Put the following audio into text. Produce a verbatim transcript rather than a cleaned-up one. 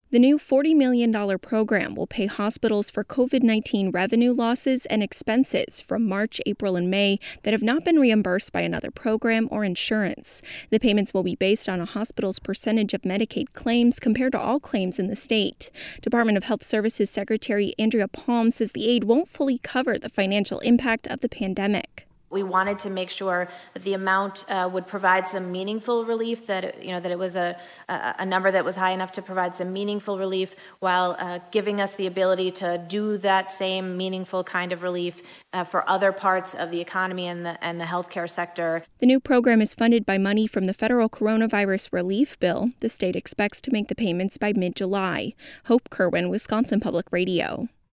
The new forty million dollars program will pay hospitals for COVID nineteen revenue losses and expenses from March, April, and May that have not been reimbursed by another program or insurance. The payments will be based on a hospital's percentage of Medicaid claims compared to all claims in the state. Department of Health Services Secretary Andrea Palm says the aid won't fully cover the financial impact of the pandemic. We wanted to make sure that the amount uh, would provide some meaningful relief, that it, you know that it was a, a a number that was high enough to provide some meaningful relief, while uh, giving us the ability to do that same meaningful kind of relief uh, for other parts of the economy and the and the healthcare sector. The new program is funded by money from the federal coronavirus relief bill. The state expects to make the payments by mid-July. Hope Kerwin, Wisconsin Public Radio.